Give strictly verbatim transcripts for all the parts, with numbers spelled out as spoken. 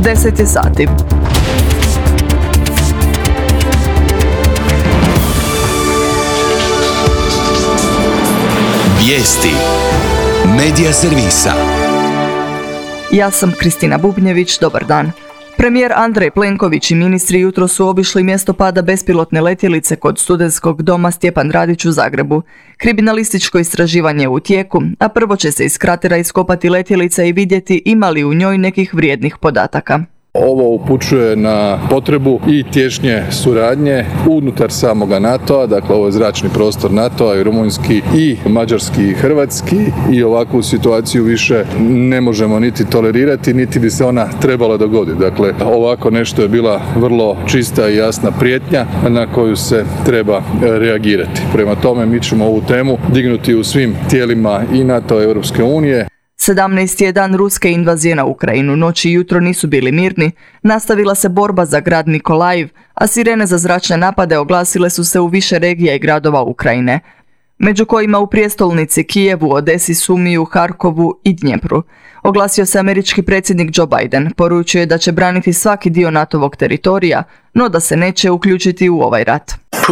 deset je sati. Vijesti Medija servisa. Ja sam Kristina Bubnjević, dobar dan. Premijer Andrej Plenković i ministri jutro su obišli mjesto pada bespilotne letjelice kod Studentskog doma Stjepan Radić u Zagrebu. Kriminalističko istraživanje je u tijeku, a prvo će se iz kratera iskopati letjelica i vidjeti ima li u njoj nekih vrijednih podataka. Ovo upućuje na potrebu i tješnje suradnje unutar samoga NATO-a, dakle ovo je zračni prostor NATO-a i rumunjski i mađarski i hrvatski i ovakvu situaciju više ne možemo niti tolerirati, niti bi se ona trebala dogoditi. Dakle, ovako nešto je bila vrlo čista i jasna prijetnja na koju se treba reagirati. Prema tome mi ćemo ovu temu dignuti u svim tijelima i NATO-a i Europske unije. sedamnaesti je dan ruske invazije na Ukrajinu, noć i jutro nisu bili mirni, nastavila se borba za grad Nikolajiv, a sirene za zračne napade oglasile su se u više regija i gradova Ukrajine, među kojima u prijestolnici Kijevu, Odesi, Sumiju, Harkovu i Dnjepru. Oglasio se američki predsjednik Joe Biden, poručio je da će braniti svaki dio natovog teritorija, no da se neće uključiti u ovaj rat.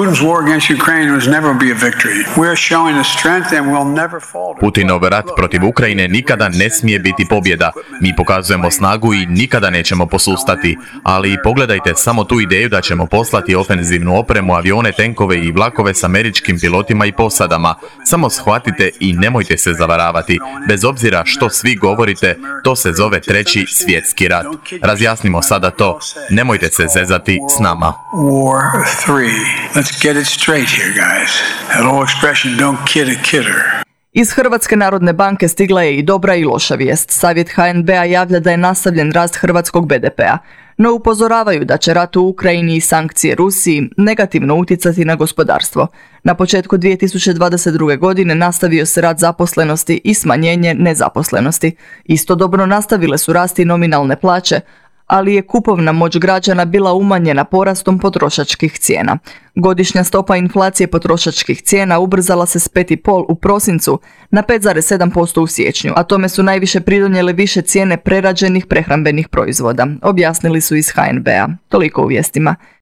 Putinov rat protiv Ukrajine nikada ne smije biti pobjeda. Mi pokazujemo snagu i nikada nećemo posustati. Ali pogledajte samo tu ideju da ćemo poslati ofenzivnu opremu, avione, tenkove i vlakove s američkim pilotima i posadama. Samo shvatite i nemojte se zavaravati. Bez obzira što svi govorite, to se zove treći svjetski rat. Razjasnimo sada to. Nemojte se zezati s nama. Let's get it straight here, guys. That old expression, don't kid a kidder. Iz Hrvatske narodne banke stigla je i dobra i loša vijest. Savjet H N B-a javlja da je nastavljen rast hrvatskog B D P-a, no upozoravaju da će rat u Ukrajini i sankcije Rusiji negativno utjecati na gospodarstvo. Na početku dvije tisuće dvadeset druge. godine nastavio se rast zaposlenosti i smanjenje nezaposlenosti. Istodobno nastavile su rasti nominalne plaće, ali je kupovna moć građana bila umanjena porastom potrošačkih cijena. Godišnja stopa inflacije potrošačkih cijena ubrzala se s pet zarez pet u prosincu na pet zarez sedam posto u siječnju, a tome su najviše pridonijele više cijene prerađenih prehrambenih proizvoda, objasnili su iz H N B-a. Toliko u vijestima.